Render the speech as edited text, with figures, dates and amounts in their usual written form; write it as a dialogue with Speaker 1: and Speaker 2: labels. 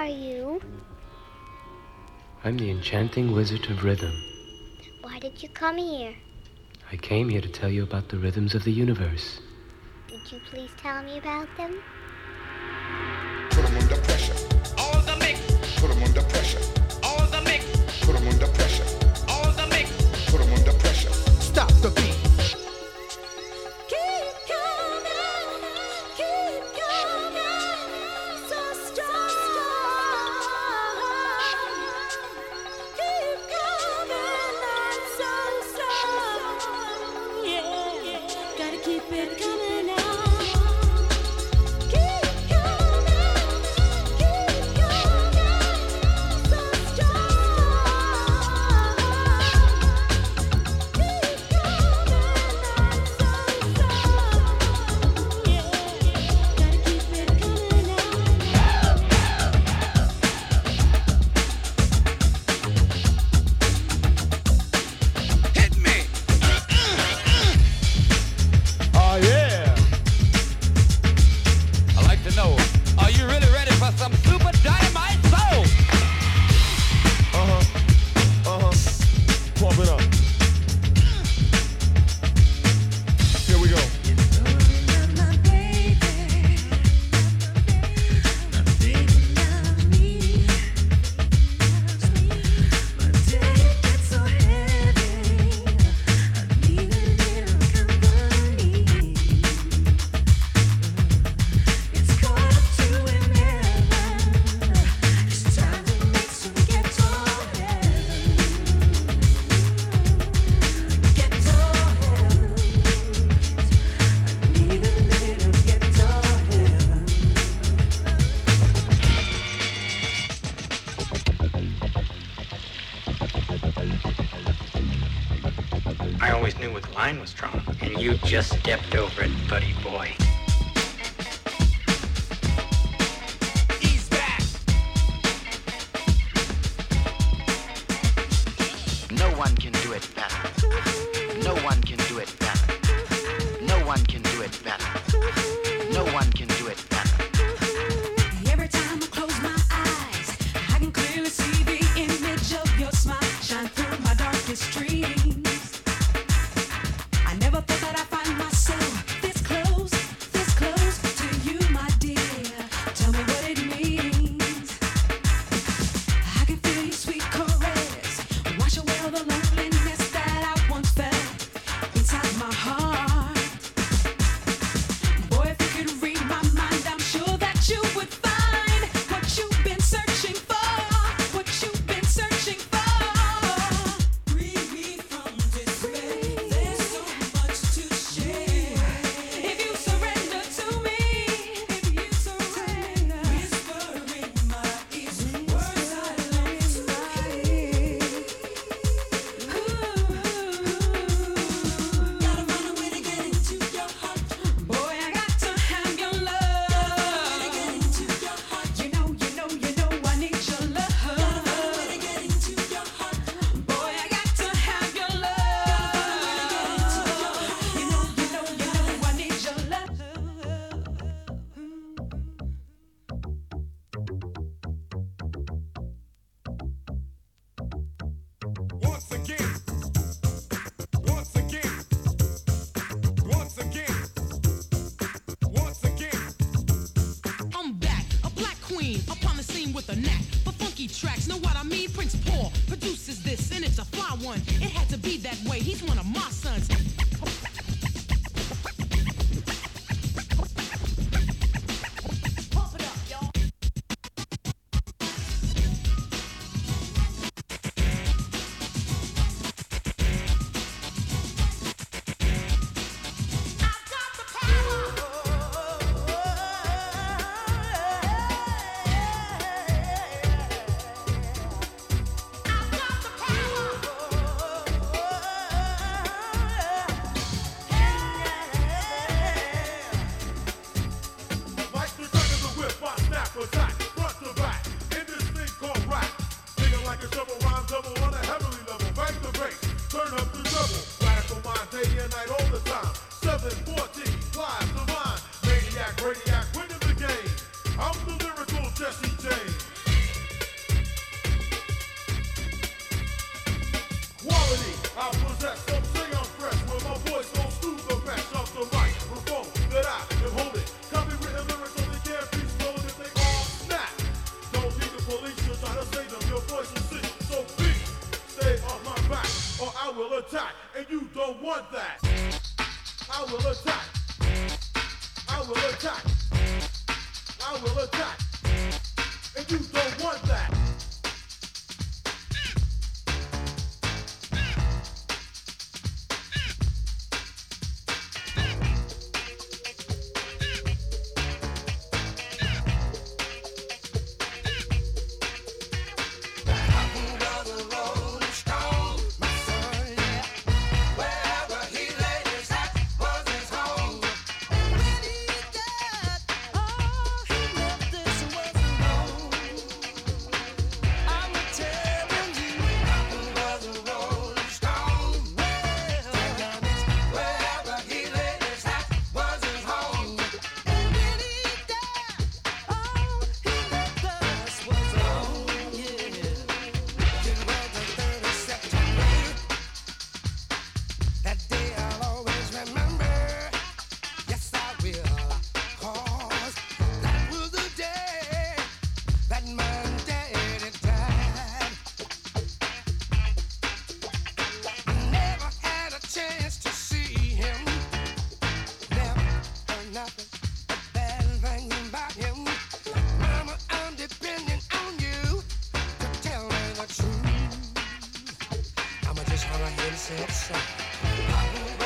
Speaker 1: are you?
Speaker 2: I'm the enchanting wizard of rhythm.
Speaker 1: Why did you come here?
Speaker 2: I came here to tell you about the rhythms of the universe.
Speaker 1: Would you please tell me about them?
Speaker 3: Put 'em under pressure.
Speaker 4: All the mix.
Speaker 3: Put 'em under pressure.
Speaker 4: All the mix.
Speaker 3: Put 'em under pressure.
Speaker 4: All the mix.
Speaker 3: Put 'em under pressure.
Speaker 5: Stop the beat.
Speaker 6: I always knew where the line was drawn, and you just stepped over it, buddy boy.
Speaker 4: Ease back.
Speaker 7: No one can do it better. No one can do it better. No one can do it better. No one can do it better.
Speaker 8: Every time I close my eyes, I can clearly see the image of your smile shine through my darkest dreams. I never thought that I'd find myself this close to you, my dear. Tell me what it means. I can feel your sweet caress wash away all the loneliness that I once felt inside my heart. Boy, if you could read my mind, I'm sure that you would find what you've been searching for, what you've been searching for. Free me from despair, there's so much to share. If you surrender to me, if you surrender, whisper in my ears, words I long to hear. Gotta find a way to get into your heart. Boy, I got to have your love. Gotta get into your heart. You know, I need your love. Gotta find a way to get into your heart. Boy, I got to have your love. You know, I need your love.
Speaker 3: Once again. Once again. Once again. Once again.
Speaker 9: I'm back, a black queen, upon the scene with a knack for funky tracks. Know what I mean? Prince Paul produces this, and it's a fly one. It had to be that way. He's one of my sons. Pump it up, y'all.
Speaker 3: Like the turn of the whip, I snap, attack, front to back. In this thing called rap. Singing like a double rhyme, double on a heavenly level. Bang the bass, turn up the double. Radical mind, day and night, all the time. 714, live divine. Maniac, radiac, winning the game. I'm the lyrical Jesse James. will attack, and you don't want that. I will attack. I will attack. I will attack, and you don't want that.
Speaker 5: Just wanna hear him say it,